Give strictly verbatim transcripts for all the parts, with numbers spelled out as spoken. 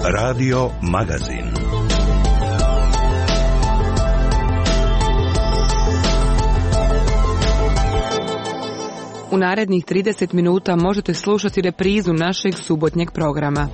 Radio Magazin. U narednih trideset minuta možete slušati reprizu našeg subotnjeg programa.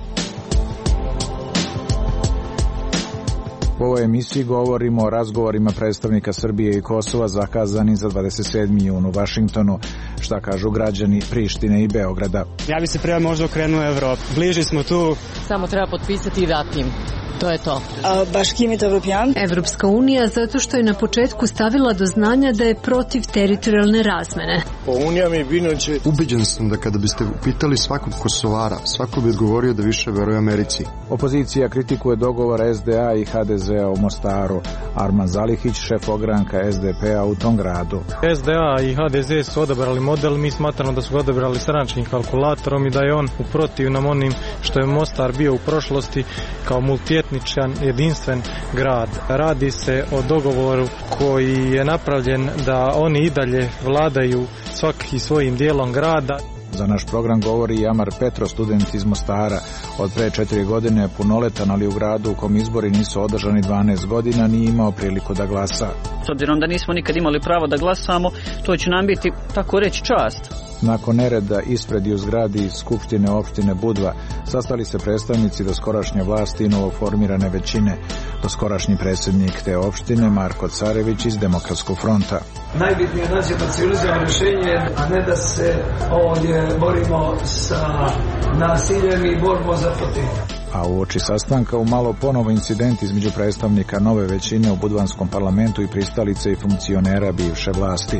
U ovoj emisiji govorimo o razgovorima predstavnika Srbije i Kosova zakazani za dvadeset sedmi jun u Vašingtonu. Šta kažu građani Prištine i Beograda? Ja bi se prema možda okrenuo Evropi. Bliži smo tu. Samo treba potpisati i dati im. To je to. Evropska unija zato što je na početku stavila do znanja da je protiv teritorijalne razmene. Ubeđen sam da kada biste pitali svakog Kosovara, svako bi odgovorio da više veruje Americi. Opozicija kritikuje dogovor S D A i H D Z-a u Mostaru. Arman Zalihić, šef ogranka S D P-a u tom gradu. S D A i H D Z su odabrali model, mi smatramo da su ga odabrali stranačkim kalkulatorom i da je on u protivnom onim što je Mostar bio u prošlosti kao multietničan jedinstven grad. Radi se o dogovoru koji je napravljen da oni i dalje vladaju svaki svojim dijelom grada. Za naš program govori i Amar Petro, student iz Mostara. Od pre četiri godine punoletan, ali u gradu u kom izbori nisu održani dvanaest godina, nije imao priliku da glasa. S obzirom da nismo nikad imali pravo da glasamo, to će nam biti, tako reći, čast. Nakon nereda ispred i u zgradi Skupštine opštine Budva sastali se predstavnici doskorašnje vlasti i novoformirane većine. Doskorašnji predsjednik te opštine Marko Carević iz Demokratskog fronta. Najbitnije je naći civilizovano rješenje, a ne da se ovdje borimo sa nasiljem i borimo za protiv. A uoči sastanka u malo ponovo incident između predstavnika nove većine u budvanskom parlamentu i pristalice i funkcionera bivše vlasti.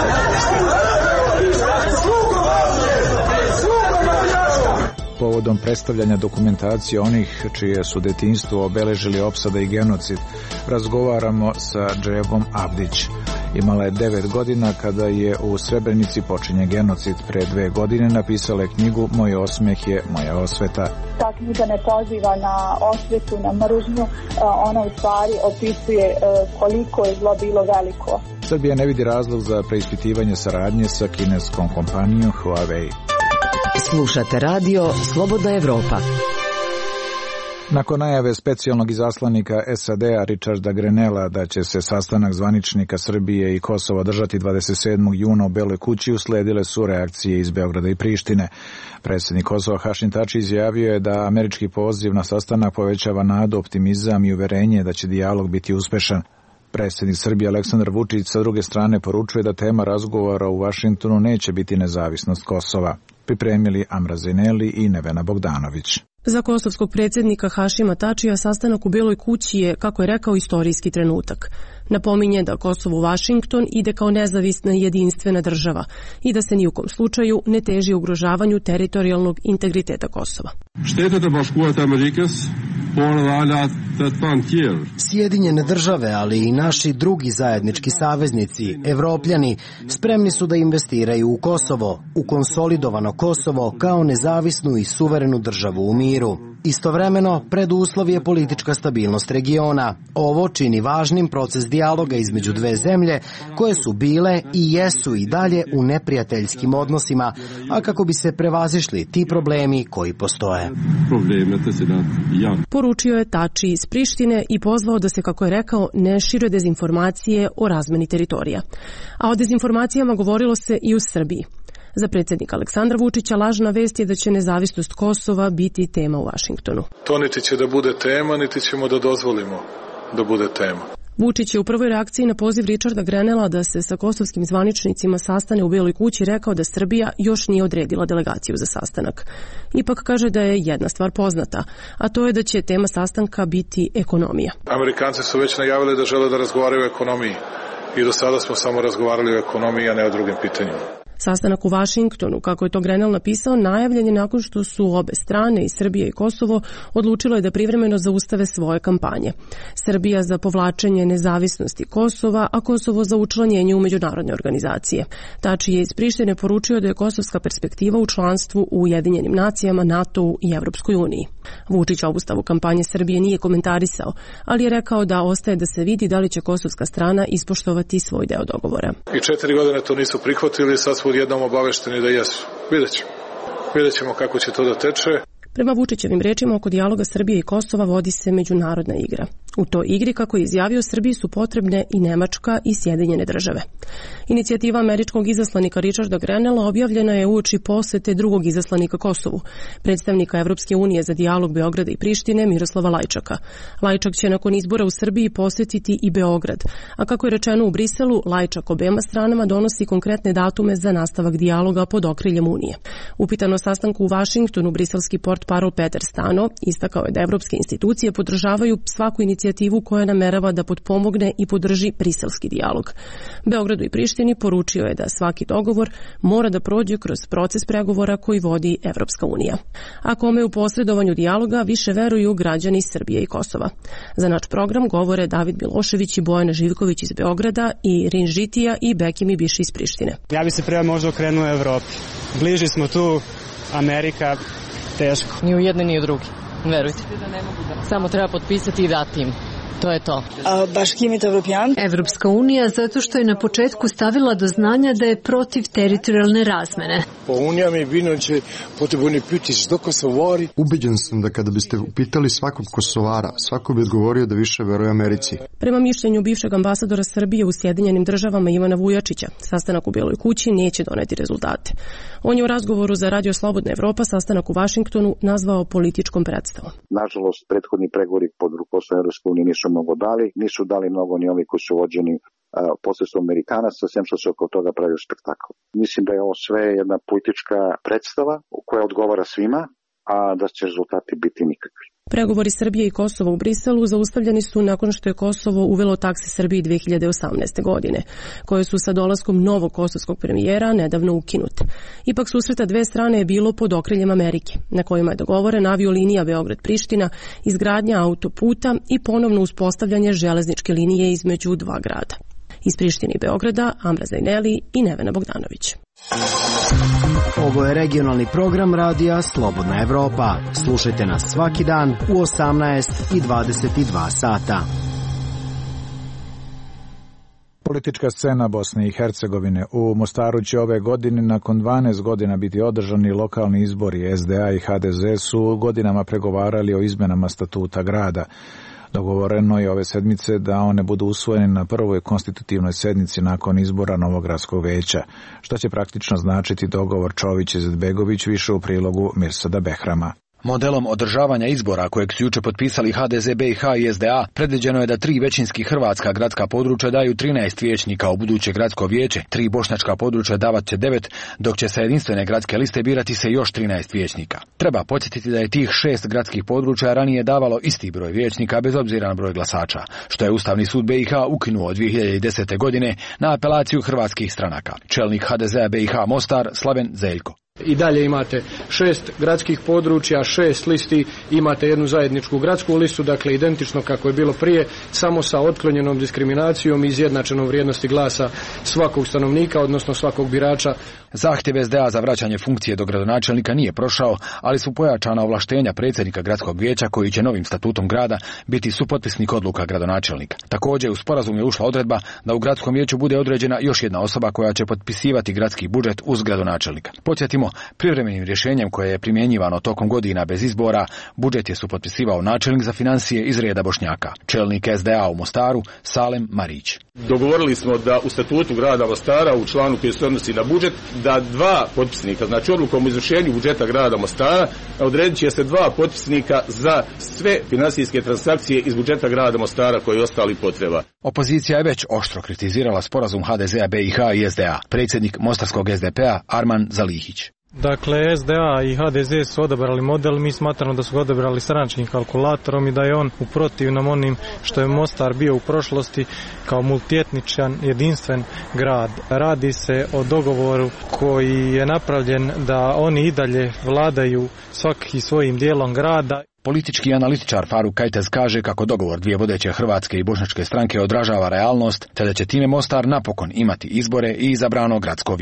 Povodom predstavljanja dokumentacije onih čije su detinjstvo obeležili opsada i genocid, razgovaramo sa Džebom Abdić. Imala je devet godina kada je u Srebrenici počinje genocid. Pre dve godine napisala je knjigu Moj osmeh je moja osveta. Ta knjiga ne poziva na osvetu, na mržnju, ona u stvari opisuje koliko je zlo bilo veliko. Srbija ne vidi razlog za preispitivanje saradnje sa kineskom kompanijom Huawei. Slušate radio Slobodna Evropa. Nakon najave specijalnog izaslanika S A D-a Richarda Grenella da će se sastanak zvaničnika Srbije i Kosova držati dvadeset sedmog juna u Beloj kući, usledile su reakcije iz Beograda i Prištine. Predsjednik Kosova Hašim Tači izjavio je da američki poziv na sastanak povećava nadu, optimizam i uverenje da će dijalog biti uspešan. Predsjednik Srbije Aleksandar Vučić sa druge strane poručuje da tema razgovora u Vašingtonu neće biti nezavisnost Kosova. Pripremili Amra Zineli i Nevena Bogdanović. Za kosovskog predsjednika Hašima Tačija sastanak u Beloj kući je, kako je rekao, istorijski trenutak. Napominje da Kosovo u Vašington ide kao nezavisna i jedinstvena država i da se ni u kom slučaju ne teži ugrožavanju teritorijalnog integriteta Kosova. Sjedinjene države, ali i naši drugi zajednički saveznici, Evropljani, spremni su da investiraju u Kosovo, u konsolidovano Kosovo kao nezavisnu i suverenu državu u miru. Istovremeno, preduslov je politička stabilnost regiona. Ovo čini važnim proces dijaloga između dve zemlje koje su bile i jesu i dalje u neprijateljskim odnosima, a kako bi se prevazišli ti problemi koji postoje. Poručio je Tači iz Prištine i pozvao da se, kako je rekao, ne šire dezinformacije o razmeni teritorija. A o dezinformacijama govorilo se i u Srbiji. Za predsjednika Aleksandra Vučića lažna vest je da će nezavisnost Kosova biti tema u Vašingtonu. To niti će da bude tema, niti ćemo da dozvolimo da bude tema. Vučić je u prvoj reakciji na poziv Richarda Grenella da se sa kosovskim zvaničnicima sastane u Beloj kući rekao da Srbija još nije odredila delegaciju za sastanak. Ipak kaže da je jedna stvar poznata, a to je da će tema sastanka biti ekonomija. Amerikanci su već najavili da žele da razgovaraju o ekonomiji i do sada smo samo razgovarali o ekonomiji, a ne o drugim pitanjima. Sastanak u Vašingtonu, kako je to Grenell napisao, najavljen je nakon što su obe strane, i Srbija i Kosovo, odlučile da privremeno zaustave svoje kampanje. Srbija za povlačenje nezavisnosti Kosova, a Kosovo za učlanjenje u međunarodne organizacije. Tači je iz Prištine poručio da je kosovska perspektiva u članstvu u Ujedinjenim nacijama, NATO-u i Evropskoj uniji. Vučić obustavu kampanje Srbije nije komentarisao, ali je rekao da ostaje da se vidi da li će kosovska strana ispoštovati svoj deo dogovora. I četiri godine to nisu prihvatili, sad smo odjednom obavešteni da jesu. Vidjet ćemo. Vidjet ćemo kako će to da teče. Prema Vučićevim rečima, oko dijaloga Srbije i Kosova vodi se međunarodna igra. U toj igri, kako je izjavio, Srbiji su potrebne i Nemačka i Sjedinjene države. Inicijativa američkog izaslanika Richarda Grenella objavljena je uoči posete drugog izaslanika Kosovu, predstavnika Evropske unije za dijalog Beograda i Prištine Miroslava Lajčaka. Lajčak će nakon izbora u Srbiji posetiti i Beograd, a kako je rečeno u Briselu, Lajčak obema stranama donosi konkretne datume za nastavak dijaloga pod okriljem Unije. Upitan o sastanku u Vašingtonu, briselski portparol Peter Stano istakao je da evropske institucije podržavaju svaku inicijativu koja namerava da potpomogne i podrži briselski dijalog. Beogradu i Prištini poručio je da svaki dogovor mora da prođe kroz proces pregovora koji vodi Evropska unija. A kome u posredovanju dijaloga više veruju građani Srbije i Kosova. Za naš program govore David Milošević i Bojana Živković iz Beograda i Rinžitija i Bekimi Biši iz Prištine. Ja bi se prema možda okrenuo Evropi. Bliži smo tu, Amerika, teško. Ni u jedne ni u drugi, verujte. Samo treba potpisati i dati im. To je to. Evropska unija zato što je na početku stavila do znanja da je protiv teritorijalne razmene. Ubeđen sam da kada biste upitali svakog Kosovara, svako bi odgovorio da više veruje Americi. Prema mišljenju bivšeg ambasadora Srbije u Sjedinjenim državama Ivana Vujačića, sastanak u Bijeloj kući neće doneti rezultate. On je u razgovoru za Radio Slobodna Evropa sastanak u Vašingtonu nazvao političkom predstavom. Nažalost, prethodni pregovori pod rukovodstvom Evropske unije nisu mnogo dali, nisu dali mnogo ni ovi koji su vođeni uh, posredstvom Amerikanaca, sem što se oko toga pravio spektakl. Mislim da je ovo sve jedna politička predstava koja odgovara svima, a da će rezultati biti nikakvi. Pregovori Srbije i Kosova u Briselu zaustavljeni su nakon što je Kosovo uvelo takse Srbiji dve hiljade osamnaeste. godine, koje su sa dolaskom novog kosovskog premijera nedavno ukinute. Ipak susreta dve strane je bilo pod okriljem Amerike, na kojima je dogovoren aviolinija Beograd-Priština, izgradnja autoputa i ponovno uspostavljanje železničke linije između dva grada. Iz Prištine i Beograda, Amra Zajneli i Nevena Bogdanović. Ovo je regionalni program radija Slobodna Evropa. Slušajte nas svaki dan u osamnaest i dvadeset dva sata. Politička scena Bosne i Hercegovine. U Mostaru će ove godine nakon dvanaest godina biti održani lokalni izbori. S D A i H D Z su godinama pregovarali o izmenama statuta grada. Dogovoreno je ove sedmice da one budu usvojene na prvoj konstitutivnoj sednici nakon izbora novog gradskog veća. Što će praktično značiti dogovor Čović-Izetbegović, više u prilogu Mirsada Behrama. Modelom održavanja izbora kojeg su juče potpisali H D Z B i H i S D A predviđeno je da tri većinski hrvatska gradska područja daju trinaest vijećnika u buduće gradsko vijeće, tri bošnjačka područja davat će devet, dok će sa jedinstvene gradske liste birati se još trinaest vijećnika. Treba podsjetiti da je tih šest gradskih područja ranije davalo isti broj vijećnika bez obzira na broj glasača, što je Ustavni sud B i H ukinuo dvije hiljade desete. godine na apelaciju hrvatskih stranaka. Čelnik H D Z B i H Mostar Slaven Zeljko. I dalje imate šest gradskih područja, šest listi, imate jednu zajedničku gradsku listu, dakle identično kako je bilo prije, samo sa otklonjenom diskriminacijom i izjednačenom vrijednosti glasa svakog stanovnika, odnosno svakog birača. Zahtjev S D A za vraćanje funkcije do gradonačelnika nije prošao, ali su pojačana ovlaštenja predsjednika gradskog vijeća koji će novim statutom grada biti supotpisnik odluka gradonačelnika. Također u sporazum je ušla odredba da u gradskom vijeću bude određena još jedna osoba koja će potpisivati gradski budžet uz gradonačelnika. Podsjetimo, privremenim rješenjem koje je primjenjivano tokom godina bez izbora, budžet je supotpisivao načelnik za financije iz reda Bošnjaka, čelnik S D A u Mostaru Salem Marić. Dogovorili smo da u statutu grada Mostara u članu koji se odnosi na budžet da dva potpisnika, znači odlukom o izvršenju budžeta grada Mostara, odredit će se dva potpisnika za sve finansijske transakcije iz budžeta grada Mostara koji je ostali potreba. Opozicija je već oštro kritizirala sporazum H D Z B i H i S D A. Predsjednik Mostarskog S D P-a Arman Zalihić. Dakle, S D A i H D Z su odabrali model, mi smatramo da su ga odabrali stranačkim kalkulatorom i da je on u protivnom onim što je Mostar bio u prošlosti kao multietničan, jedinstven grad. Radi se o dogovoru koji je napravljen da oni i dalje vladaju svaki svojim dijelom grada. Politički analitičar Faruk Kajtez kaže kako dogovor dvije vodeće hrvatske i bošnjačke stranke odražava realnost, te da će time Mostar napokon imati izbore i izabrano gradsko vijeće.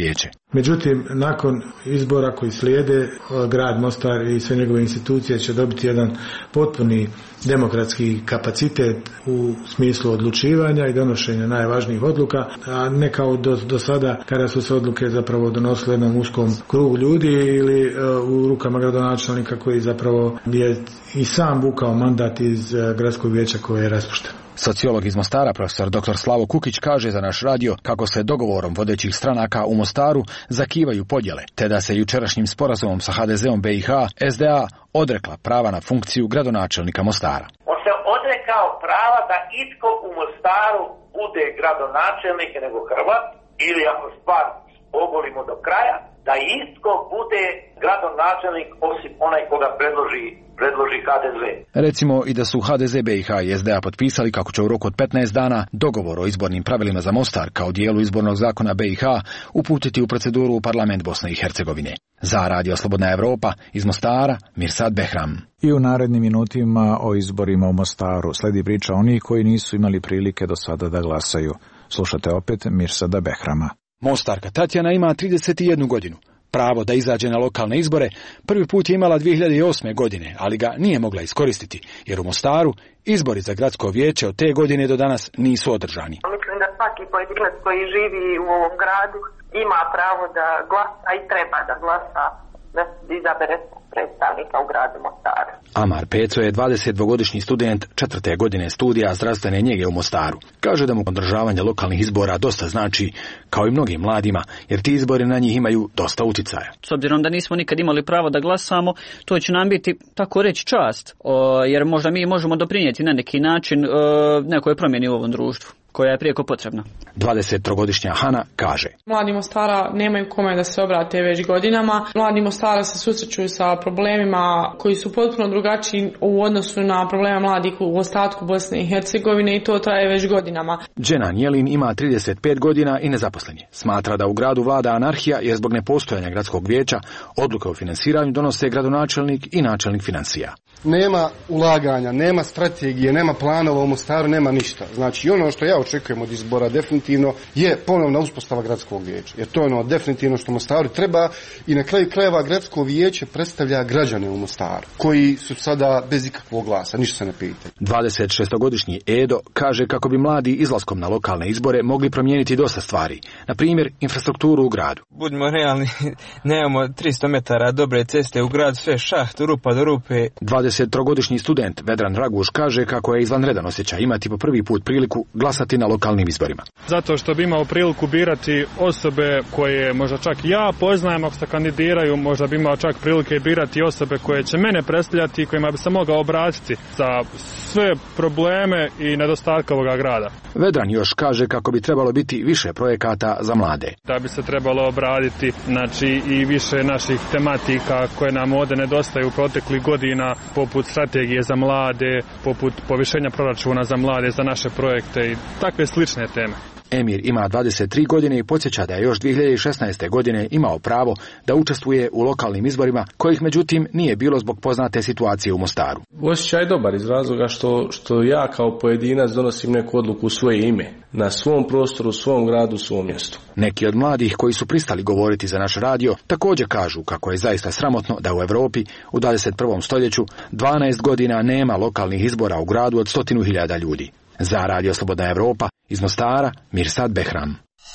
Međutim, nakon izbora koji slijede, grad Mostar i sve njegove institucije će dobiti jedan potpuni demokratski kapacitet u smislu odlučivanja i donošenja najvažnijih odluka, a ne kao do, do sada kada su se odluke zapravo donosile jednom uskom krugu ljudi ili uh, u rukama gradonačelnika koji zapravo je i sam vukao mandat iz uh, gradskog vijeća koje je raspušteno. Sociolog iz Mostara, profesor doktor Slavo Kukić, kaže za naš radio kako se dogovorom vodećih stranaka u Mostaru zakivaju podjele, te da se jučerašnjim sporazumom sa H D Z-om B i H S D A odrekla prava na funkciju gradonačelnika Mostara. On se odrekao prava da itko u Mostaru bude gradonačelnik nego Hrvat, ili ako stvar ogolimo do kraja, da itko bude gradonačelnik osim onaj koga predloži predloži H D Z. Recimo i da su H D Z, B i H i S D A potpisali kako će u roku od petnaest dana dogovor o izbornim pravilima za Mostar kao dijelu izbornog zakona B i H uputiti u proceduru u parlament Bosne i Hercegovine. Za Radio Slobodna Evropa iz Mostara, Mirsad Behram. I u narednim minutima o izborima u Mostaru sledi priča onih koji nisu imali prilike do sada da glasaju. Slušate opet Mirsada Behrama. Mostarka Tatjana ima trideset jednu godinu. Pravo da izađe na lokalne izbore prvi put je imala dvije hiljade osme. godine, ali ga nije mogla iskoristiti, jer u Mostaru izbori za gradsko vijeće od te godine do danas nisu održani. Mislim da svaki pojedinac koji živi u ovom gradu ima pravo da glasa i treba da glasa, da izabere predstavnika u gradu Mostaru. Amar Peco je dvadesetdvogodišnji student četvrte godine studija zdravstvene njege u Mostaru. Kaže da mu održavanje lokalnih izbora dosta znači, kao i mnogim mladima, jer ti izbori na njih imaju dosta uticaja. S obzirom da nismo nikad imali pravo da glasamo, to će nam biti, tako reći, čast, o, jer možda mi možemo doprinijeti na neki način o, nekoj promjeni u ovom društvu, koja je prijeko potrebna. dvadesettrogodišnja Hana kaže: Mladi Mostara nemaju kome da se obrate već godinama. Mladi Mostara se susreću sa problemima koji su potpuno drugačiji u odnosu na problema mladih u ostatku Bosne i Hercegovine i to traje već godinama. Dženan Jelin ima trideset pet godina i nezaposlen je. Smatra da u gradu vlada anarhija jer zbog nepostojanja gradskog vijeća odluke o finansiranju donose gradonačelnik i načelnik financija. Nema ulaganja, nema strategije, nema planova u Mostaru, nema ništa. Znači ono što ja očekujem od izbora definitivno je ponovna uspostava gradskog vijeća. Jer to je ono definitivno što Mostaru treba i na kraju krajeva gradsko vijeće predstavlja građane u Mostaru koji su sada bez ikakvog glasa, ništa se ne pita. dvadesetšestogodišnji Edo kaže kako bi mladi izlaskom na lokalne izbore mogli promijeniti dosta stvari. Na primjer, infrastrukturu u gradu. Budimo realni, nemamo tristo metara dobre ceste u gradu, sve šaht, rupa do rupe. dvadesettrogodišnji student Vedran Raguš kaže kako je izvanredan osjećaj imati po prvi put priliku glasati na lokalnim izborima. Zato što bi imao priliku birati osobe koje možda čak ja poznajem ako se kandidiraju, možda bi imao čak prilike birati osobe koje će mene predstavljati i kojima bi se mogao obratiti za sve probleme i nedostatke ovoga grada. Vedran još kaže kako bi trebalo biti više projekata za mlade. Da bi se trebalo obraditi znači i više naših tematika koje nam ovdje nedostaju u proteklih godina, poput strategije za mlade, poput povišenja proračuna za mlade, za naše projekte i takve slične teme. Emir ima dvadeset tri godine i podsjeća da je još dvije hiljade šesnaeste. godine imao pravo da učestvuje u lokalnim izborima, kojih međutim nije bilo zbog poznate situacije u Mostaru. Osjećaj je dobar iz razloga što, što ja kao pojedinac donosim neku odluku u svoje ime, na svom prostoru, u svom gradu, u svom mjestu. Neki od mladih koji su pristali govoriti za naš radio također kažu kako je zaista sramotno da u Europi u dvadeset prvom stoljeću dvanaest godina nema lokalnih izbora u gradu od stotinu hiljada ljudi. Za Radio Slobodna Evropa iz Mostara, Mirsad Behram.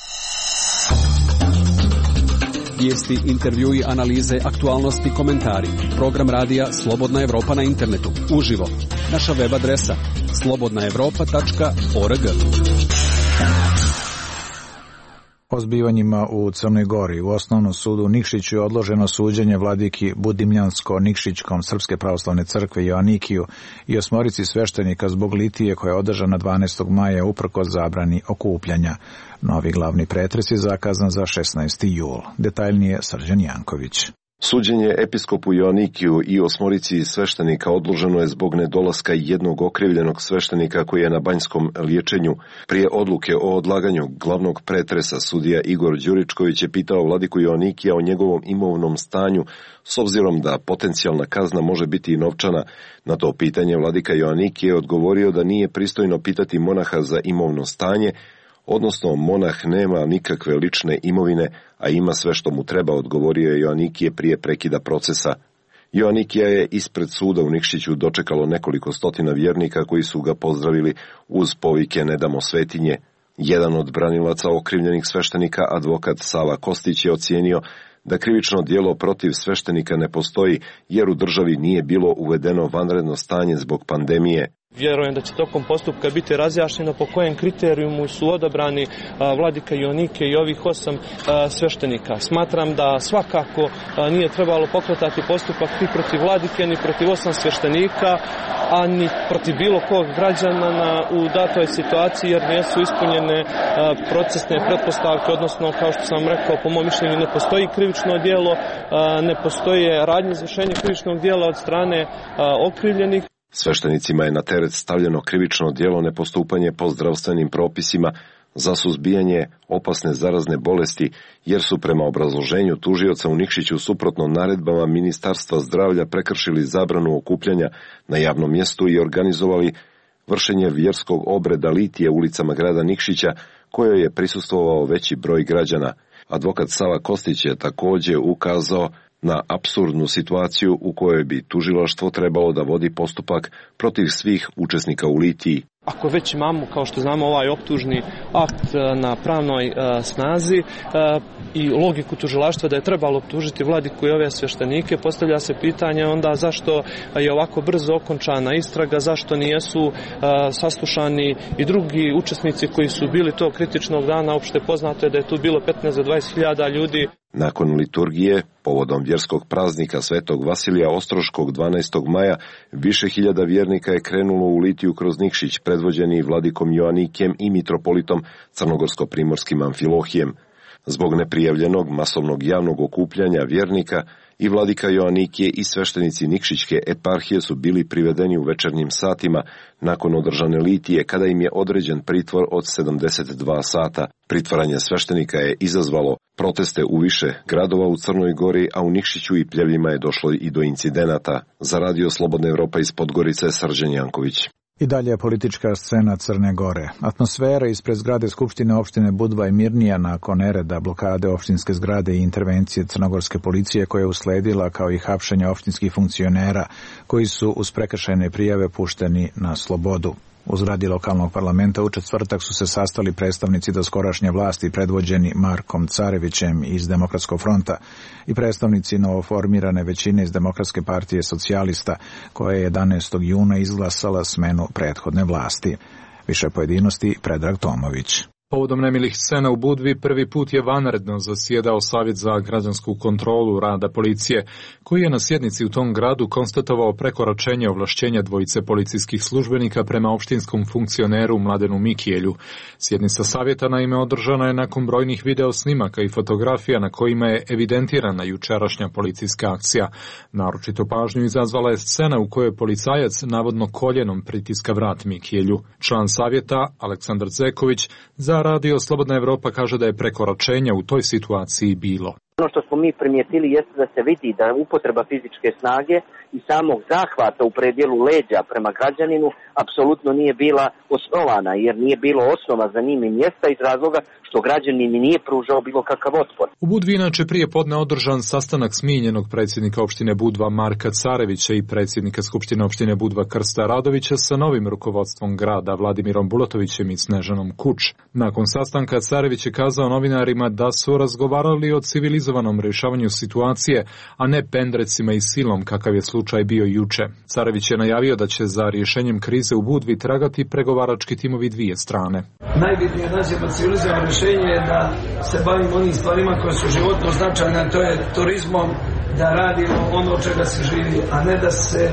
Vijesti, intervjui, analize, aktualnosti, komentari. Program radija Slobodna Evropa na internetu. Uživo. Naša web adresa slobodna evropa tačka org. O zbivanjima u Crnoj Gori u Osnovnom sudu u Nikšiću je odloženo suđenje vladiki Budimljansko-Nikšićkom Srpske pravoslavne crkve Joanikiju i osmorici sveštenika zbog litije koja je održana dvanaestog maja uprkos zabrani okupljanja. Novi glavni pretres je zakazan za šesnaesti jul. Detaljnije Srđan Janković. Suđenje episkopu Joanikiju i osmorici sveštenika odloženo je zbog nedolaska jednog okrivljenog sveštenika koji je na banjskom liječenju. Prije odluke o odlaganju glavnog pretresa sudija Igor Đuričković je pitao vladiku Joanikija o njegovom imovnom stanju s obzirom da potencijalna kazna može biti i novčana. Na to pitanje vladika Joanikije je odgovorio da nije pristojno pitati monaha za imovno stanje, odnosno monah nema nikakve lične imovine, a ima sve što mu treba, odgovorio je Joanikije prije prekida procesa. Joanikija je ispred suda u Nikšiću dočekalo nekoliko stotina vjernika koji su ga pozdravili uz povike "Ne damo svetinje". Jedan od branilaca okrivljenih sveštenika, advokat Sava Kostić, je ocijenio da krivično djelo protiv sveštenika ne postoji jer u državi nije bilo uvedeno vanredno stanje zbog pandemije. Vjerujem da će tokom postupka biti razjašnjeno po kojem kriterijumu su odabrani a, vladika Joanike i ovih osam a, sveštenika. Smatram da svakako a, nije trebalo pokretati postupak ni protiv vladike, ni protiv osam sveštenika, a ni protiv bilo kog građana na, u datoj situaciji, jer nisu ispunjene a, procesne pretpostavke, odnosno, kao što sam rekao, po mom mišljenju ne postoji krivično djelo, a, ne postoje radnje izvršenja krivičnog djela od strane a, okrivljenih. Sveštenicima je na teret stavljeno krivično djelo nepostupanje po zdravstvenim propisima za suzbijanje opasne zarazne bolesti, jer su prema obrazloženju tužioca u Nikšiću suprotno naredbama Ministarstva zdravlja prekršili zabranu okupljanja na javnom mjestu i organizovali vršenje vjerskog obreda litije ulicama grada Nikšića, kojoj je prisustvovao veći broj građana. Advokat Sava Kostić je također ukazao na apsurdnu situaciju u kojoj bi tužilaštvo trebalo da vodi postupak protiv svih učesnika u litiji. Ako već imamo, kao što znamo, ovaj optužni akt na pravnoj uh, snazi uh, i logiku tužilaštva da je trebalo optužiti vladiku i ove sveštenike, postavlja se pitanje onda zašto je ovako brzo okončana istraga, zašto nijesu uh, saslušani i drugi učesnici koji su bili tog kritičnog dana. Opšte poznato je da je tu bilo petnaest do dvadeset hiljada ljudi. Nakon liturgije, povodom vjerskog praznika Svetog Vasilija Ostroškog dvanaestog maja, više hiljada vjernika je krenulo u litiju kroz Nikšić, predvođeni vladikom Joanikijem i mitropolitom crnogorsko-primorskim Amfilohijem. Zbog neprijavljenog masovnog javnog okupljanja vjernika, i vladika Joanikije i sveštenici Nikšićke eparhije su bili privedeni u večernjim satima nakon održane litije, kada im je određen pritvor od sedamdeset dva sata. Pritvaranje sveštenika je izazvalo proteste u više gradova u Crnoj Gori, a u Nikšiću i Pljevljima je došlo i do incidenata. Za Radio Slobodna Evropa iz Podgorice, Srđan Janković. I dalje politička scena Crne Gore. Atmosfera ispred zgrade Skupštine opštine Budva je mirnija nakon nereda, blokade opštinske zgrade i intervencije crnogorske policije koja je usledila, kao i hapšenja opštinskih funkcionera koji su uz prekršajne prijave pušteni na slobodu. U zgradi lokalnog parlamenta u četvrtak su se sastali predstavnici doskorašnje vlasti predvođeni Markom Carevićem iz Demokratskog fronta i predstavnici novoformirane većine iz Demokratske partije socijalista, koja je jedanaestog juna izglasala smenu prethodne vlasti. Više pojedinosti Predrag Tomović. Povodom nemilih scena u Budvi prvi put je vanredno zasjedao Savjet za građansku kontrolu rada policije, koji je na sjednici u tom gradu konstatovao prekoračenje ovlašćenja dvojice policijskih službenika prema opštinskom funkcioneru Mladenu Mikijelju. Sjednica savjeta naime održana je nakon brojnih video snimaka i fotografija na kojima je evidentirana jučerašnja policijska akcija. Naročito pažnju izazvala je scena u kojoj policajac navodno koljenom pritiska vrat Mikijelju. Član savjeta Aleksandar Zeković za Radio Slobodna Evropa kaže da je prekoračenja u toj situaciji bilo. Ono što smo mi primijetili jeste da se vidi da upotreba fizičke snage i samog zahvata u predjelu leđa prema građaninu apsolutno nije bila osnovana, jer nije bilo osnova za njim i mjesta iz razloga što građanin nije pružao bilo kakav otpor. U Budvi inače prije podne održan sastanak smijenjenog predsjednika opštine Budva Marka Carevića i predsjednika Skupštine opštine Budva Krsta Radovića sa novim rukovodstvom grada Vladimirom Bulatovićem i Snežanom Kuč. Nakon sastanka Carević je kazao novinarima da su razgovarali o civilizovanom rješavanju situacije, a ne pendrecima i silom kakav je slučaj bio juče. Carević je najavio da će za rješenjem krize u Budvi tragati pregovarački timovi dvije strane. Najbitnije nađemo civilizovano rješenje je da se bavimo onim stvarima koje su životno značajne, to je turizmom, da radimo ono čega se živi, a ne da se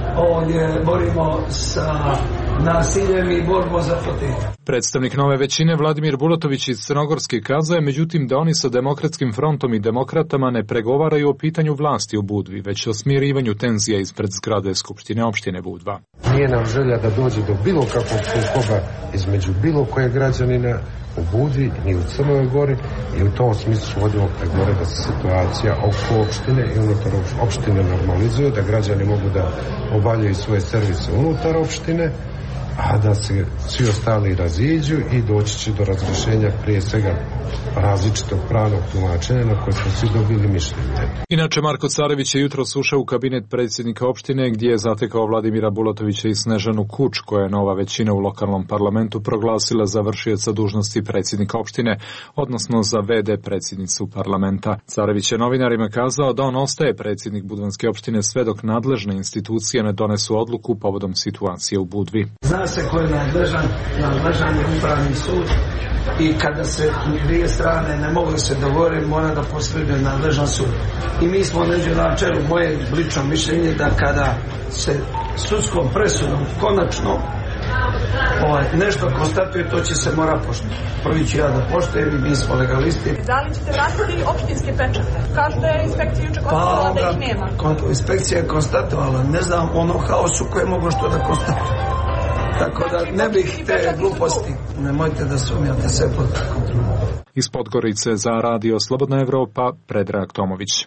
ovdje borimo sa nasiljem i borbom za fotelje. Predstavnik nove većine Vladimir Bulatović iz Crnogorske kazao je međutim da oni sa Demokratskim frontom i demokratama ne pregovaraju o pitanju vlasti u Budvi, već o smirivanju tenzija ispred zgrade Skupštine opštine Budva. Nije nam želja da dođe do bilo kakvog sukoba između bilo koje građanina u Budvi ni u Crnoj Gori, i u tom smislu vodimo pregovore da se situacija oko opštine i unutar opštine normalizuje, da građani mogu da obavljaju svoje servise unutar opštine a da se svi ostali raziđu i doći će do razrješenja prije svega različitog pravnog tumačenja na koje smo svi dobili mišljenje. Inače, Marko Carević je jutros ušao u kabinet predsjednika opštine gdje je zatekao Vladimira Bulatovića i Snežanu Kuč, koja je nova većina u lokalnom parlamentu proglasila za vršioca dužnosti predsjednika opštine, odnosno za ve de predsjednicu parlamenta. Carević je novinarima kazao da on ostaje predsjednik Budvanske opštine sve dok nadležne institucije ne donesu odluku povodom situacije u Budvi. Zna se ko je nadležan, nadležan je upravni sud i kada se dvije strane ne mogu se dogovoriti, mora da posreduje nadležan sud. I mi smo neđe na čelu, moje lično mišljenje da kada se sudskom presudom konačno ovaj, nešto konstatuje, to će se mora poštovati. Prvi ću ja da poštujem i mi smo legalisti. Da li ćete vratiti opštinske pečate? Kažu da je inspekcija juče konstatovala da ih nema. Kon, inspekcija je konstatovala, ne znam ono haosu koje mogu što da konstatuje. Tako da ne bih te gluposti, nemojte da sumnjate sve pod kontrolom. Iz Podgorice za radio Slobodna Evropa, Predrag Tomović.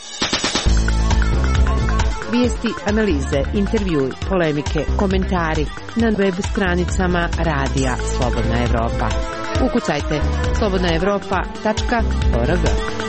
Vijesti, analize, intervjui, polemike, komentari na web stranicama radija Slobodna Evropa. Ukucajte slobodna evropa tačka org.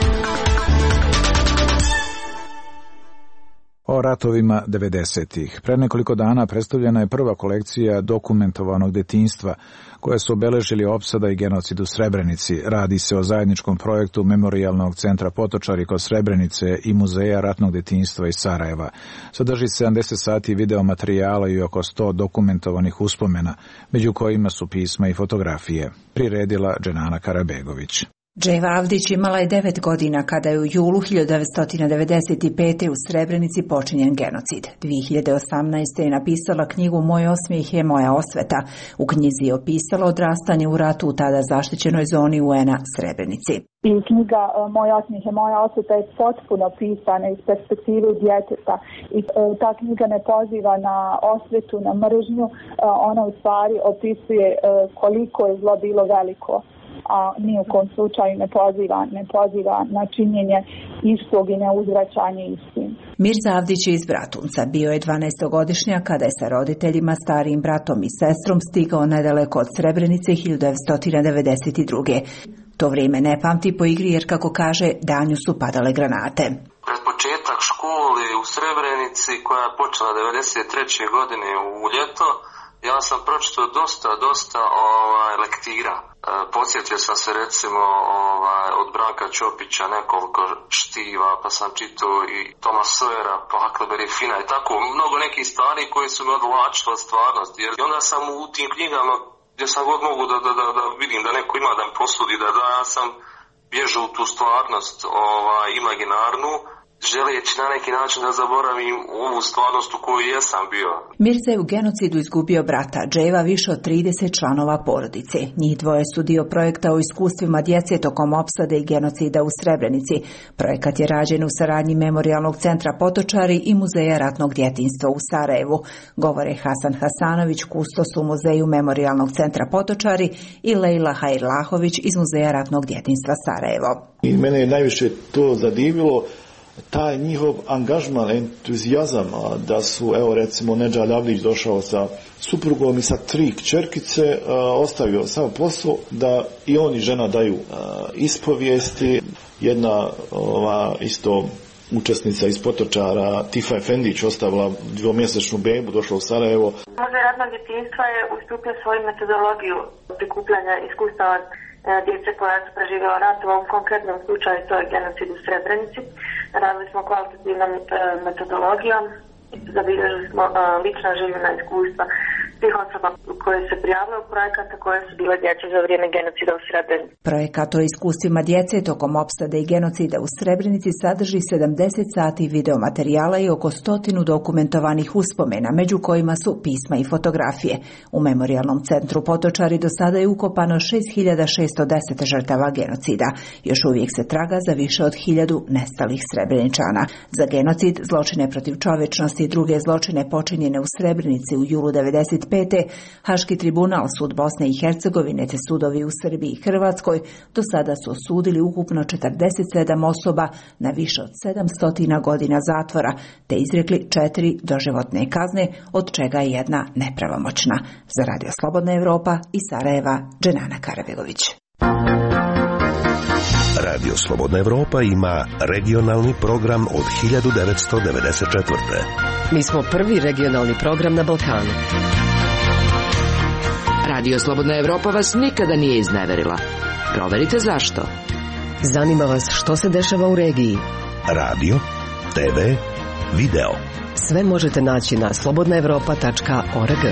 O ratovima devedesetih. Pre nekoliko dana predstavljena je prva kolekcija dokumentovanog detinjstva koje su obeležili opsada i genocid u Srebrenici. Radi se o zajedničkom projektu Memorijalnog centra Potočari kod Srebrenice i Muzeja ratnog detinjstva iz Sarajeva. Sadrži sedamdeset sati video materijala i oko sto dokumentovanih uspomena, među kojima su pisma i fotografije. Priredila Dženana Karabegović. Dževa Avdić imala je devet godina kada je u julu hiljadu devetsto devedeset pete. u Srebrenici počinjen genocid. dvije hiljade osamnaeste. je napisala knjigu Moj osmijeh je moja osveta. U knjizi je opisala odrastanje u ratu u tada zaštićenoj zoni u en a Srebrenici. I knjiga Moj osmijeh je moja osveta je potpuno pisana iz perspektive djeteta. I ta knjiga ne poziva na osvetu, na mržnju, ona u stvari opisuje koliko je zlo bilo veliko, a ni u kom slučaju ne poziva, ne poziva na činjenje istog i na uzvraćanje istim. Mirza Avdić je iz Bratunca. Bio je dvanaestogodišnjak kada je sa roditeljima, starijim bratom i sestrom stigao nedaleko od Srebrenice hiljadu devetsto devedeset druge. To vrijeme ne pamti po igri jer, kako kaže, danju su padale granate. Pred početak škole u Srebrenici koja je počela devedeset treće. godine u ljeto, ja sam pročitao dosta, dosta ovaj, lektira. E, podsjetio sam se recimo ovaj, od Branka Ćopića nekoliko štiva, pa sam čitao i Toma Sawyera, pa Huckleberry Finna i tako mnogo nekih stvari koje su me odvlačile od stvarnosti. I onda sam u tim knjigama, gdje sam god mogu da, da, da, da vidim da neko ima da mi posudi, da, da ja sam bježao u tu stvarnost ovaj, imaginarnu, želeći na neki način da zaboravim ovu stvarnost u kojoj jesam bio. Mirza je u genocidu izgubio brata, Dževa više od trideset članova porodice. Njih dvoje su dio projekta o iskustvima djece tokom opsade i genocida u Srebrenici. Projekat je rađen u saradnji Memorijalnog centra Potočari i Muzeja ratnog djetinjstva u Sarajevu. Govore Hasan Hasanović, kustos u Muzeju Memorijalnog centra Potočari, i Lejla Hajrlahović iz Muzeja ratnog djetinjstva Sarajevo. I mene je najviše to zadivilo, taj njihov angažman, entuzijazam, da su, evo recimo, Nedžad Avdić došao sa suprugom i sa tri kćerkice, ostavio samo posao da i on i žena daju ispovijesti. Jedna ova, isto učesnica iz Potočara, Tifa Efendić, ostavila dvomjesečnu bebu, došla u Sarajevo. Muzej ratnog djetinjstva je ustupio svoju metodologiju prikupljanja iskustava djece koja su preživjela rat. U ovom konkretnom slučaju to je genocid u Srebrenici. Radili smo kvalitativnom metodologijom, zabilježili smo lična življena iskustva svih osoba koje se prijavile u projekata koje su bile djece za vrijeme genocida u Srebrenici. Projekat o iskustvima djece tokom opsade i genocida u Srebrenici sadrži sedamdeset sati videomaterijala i oko stotinu dokumentovanih uspomena, među kojima su pisma i fotografije. U Memorijalnom centru Potočari do sada je ukopano šest hiljada šesto deset žrtava genocida. Još uvijek se traga za više od hiljadu nestalih Srebreničana. Za genocid, zločine protiv čovječnosti i druge zločine počinjene u Srebrenici u julu devedeset pete. Haški tribunal, sud Bosne i Hercegovine te sudovi u Srbiji i Hrvatskoj do sada su osudili ukupno četrdeset sedam osoba na više od sedamsto godina zatvora te izrekli četiri doživotne kazne, od čega je jedna nepravomoćna. Za Radio Slobodna Evropa iz Sarajeva, Dženana Karabegović. Radio Slobodna Evropa ima regionalni program od hiljadu devetsto devedeset četvrte. Mi smo prvi regionalni program na Balkanu. Radio Slobodna Evropa vas nikada nije izneverila. Proverite zašto. Zanima vas što se dešava u regiji. Radio, te ve, video. Sve možete naći na slobodna evropa tačka org.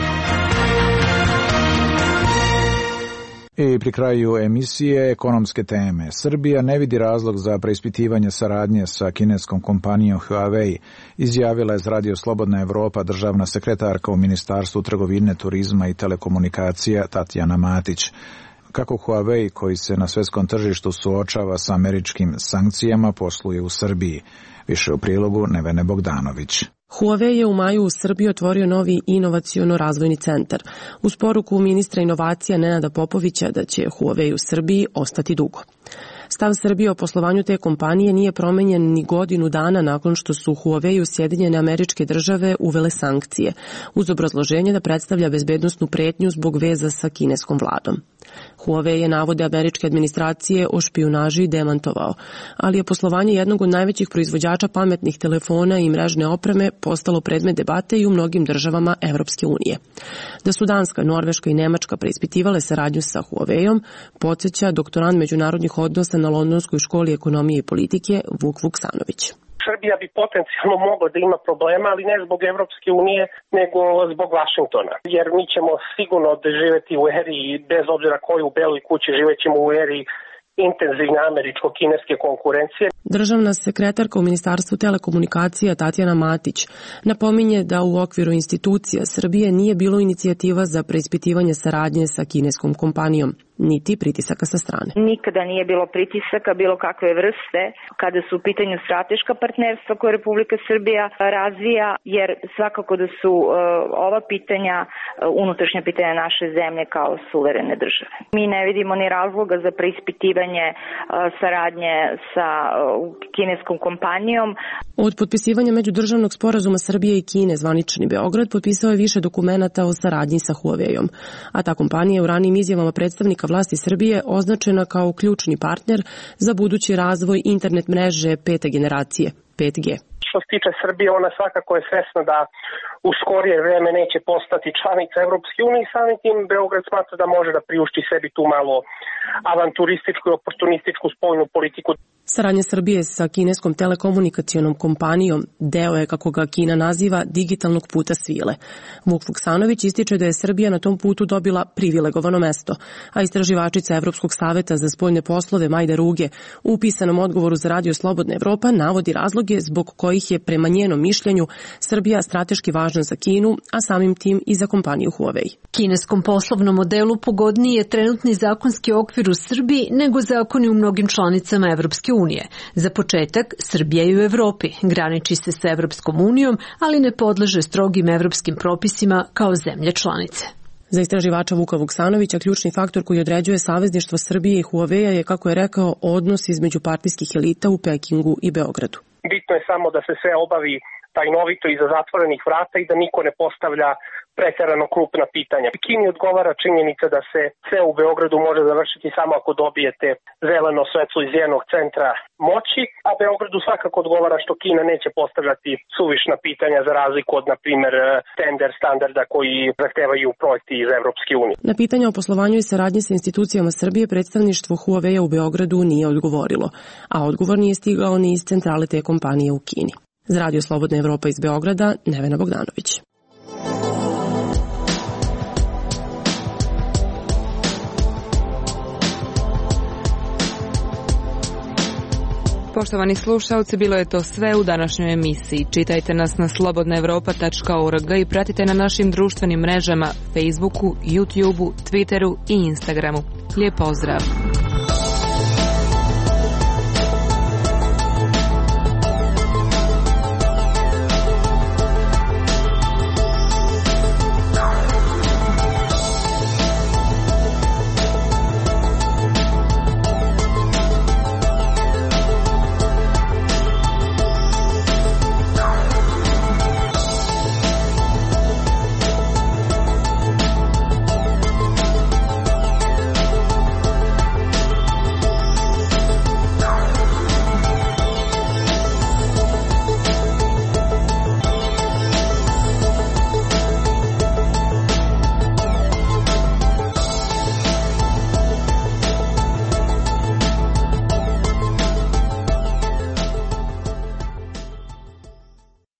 I pri kraju emisije ekonomske teme. Srbija ne vidi razlog za preispitivanje saradnje sa kineskom kompanijom Huawei, izjavila je za Radio Slobodna Evropa državna sekretarka u Ministarstvu trgovine, turizma i telekomunikacija Tatjana Matić. Kako Huawei, koji se na svetskom tržištu suočava sa američkim sankcijama, posluje u Srbiji. Više u prilogu Nevene Bogdanović. Huawei je u maju u Srbiji otvorio novi inovaciono-razvojni centar. Uz poruku ministra inovacija Nenada Popovića da će Huawei u Srbiji ostati dugo. Stav Srbije o poslovanju te kompanije nije promenjen ni godinu dana nakon što su Huawei u Sjedinjene Američke Države uvele sankcije, uz obrazloženje da predstavlja bezbednosnu pretnju zbog veza sa kineskom vladom. Huawei je navode američke administracije o špijunaži demantovao, ali je poslovanje jednog od najvećih proizvođača pametnih telefona i mrežne opreme postalo predmet debate i u mnogim državama Evropske unije. Da su Danska, Norveška i Nemačka preispitivale saradnju sa Huaweiom, podsjeća doktorant međunarodnih odnosa na Londonskoj školi ekonomije i politike Vuk Vuksanović. Srbija bi potencijalno mogla da ima problema, ali ne zbog Evropske unije, nego zbog Vašingtona. Jer mi ćemo sigurno živeti u eri, bez obzira koju u Beloj kući, živećemo u eri intenzivne američko-kineske konkurencije. Državna sekretarka u Ministarstvu telekomunikacija Tatjana Matić napominje da u okviru institucija Srbije nije bilo inicijativa za preispitivanje saradnje sa kineskom kompanijom, niti pritisaka sa strane. Nikada nije bilo pritisaka bilo kakve vrste kada su u pitanju strateška partnerstva koje Republika Srbija razvija, jer svakako da su uh, ova pitanja uh, unutrašnja pitanja naše zemlje kao suverene države. Mi ne vidimo ni razloga za preispitivanje uh, saradnje sa uh, kineskom kompanijom. Od potpisivanja međudržavnog sporazuma Srbije i Kine zvanični Beograd potpisao je više dokumenata o saradnji sa Huaweiom, a ta kompanija je u ranijim izjavama predstavnika vlasti Srbije označena kao ključni partner za budući razvoj internet mreže pete generacije, pet G. Što se tiče Srbije, ona svakako je svesna da u skorije vreme neće postati članica Evropske unije i samim tim Beograd smatra da može da priušti sebi tu malo avanturističku i oportunističku spoljnu politiku. Saradnja Srbije sa kineskom telekomunikacionom kompanijom deo je, kako ga Kina naziva, digitalnog puta svile. Vuk Vuksanović ističe da je Srbija na tom putu dobila privilegovano mesto, a istraživačica Evropskog saveta za spoljne poslove Majda Ruge u pisanom odgovoru za Radio Slobodna Evropa navodi razloge zbog kojih je prema njenom mišljenju Srbija strateški važna za Kinu, a samim tim i za kompaniju Huawei. Kineskom poslovnom modelu pogodniji je trenutni zakonski okvir u Srbiji nego zakoni u mnogim članicama Evropske unije. Za početak, Srbija je u Evropi, graniči se sa Evropskom unijom, ali ne podleže strogim evropskim propisima kao zemlje članice. Za istraživača Vuka Vuksanovića ključni faktor koji određuje savezništvo Srbije i Huawei je, kako je rekao, odnos između partijskih elita u Pekingu i Beogradu. Bitno je samo da se sve obavi tajnovito iza zatvorenih vrata i da niko ne postavlja preterano krupna pitanja. Kini odgovara činjenica da se sve u Beogradu može završiti samo ako dobijete zeleno svetlo iz jednog centra moći, a Beogradu svakako odgovara što Kina neće postavljati suvišna pitanja za razliku od, na primjer, tender standarda koji zahtevaju projekti iz Evropske unije. Na pitanja o poslovanju i saradnji sa institucijama Srbije predstavništvo Huawei u Beogradu nije odgovorilo, a odgovor nije stigao ni iz centrale te kompanije u Kini. Za Radio Slobodna Evropa iz Beograda, Nevena Bogdanović. Poštovani slušalci, bilo je to sve u današnjoj emisiji. Čitajte nas na slobodna evropa tačka org i pratite na našim društvenim mrežama Facebooku, YouTubeu, Twitteru i Instagramu. Lijep pozdrav!